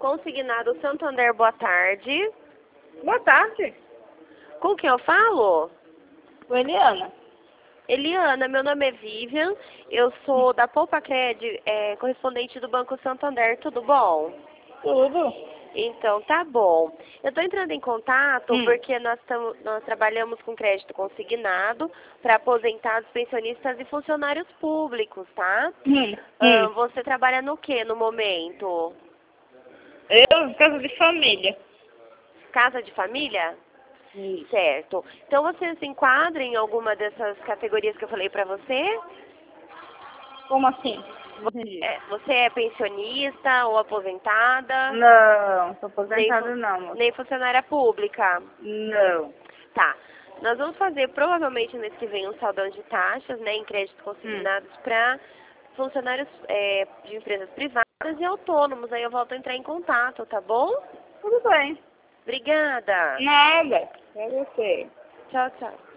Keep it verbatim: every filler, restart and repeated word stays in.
Consignado Santander, boa tarde. Boa tarde. Com quem eu falo? Oi, Eliana. Eliana, meu nome é Vivian, eu sou da Poupa Cred, é, correspondente do Banco Santander, tudo bom? Tudo. Então, tá bom. Eu estou entrando em contato Hum. porque nós, tamo, nós trabalhamos com crédito consignado para aposentados, pensionistas e funcionários públicos, tá? Hum. Ah, Hum. você trabalha no que no momento? Eu, casa de família. Casa de família? Hum. Certo. Então você se enquadra em alguma dessas categorias que eu falei para você? Como assim? Entendi. É, você é pensionista ou aposentada? Não, tô Nem, fu- aposentada não, moça. nem funcionária pública? Não. Tá. Nós vamos fazer provavelmente mês que vem um saldão de taxas, né, em créditos Hum. consignados para funcionários é, de empresas privadas e autônomos. Aí eu volto a entrar em contato, tá bom? Tudo bem. Obrigada. Nada. É você. Tchau, tchau.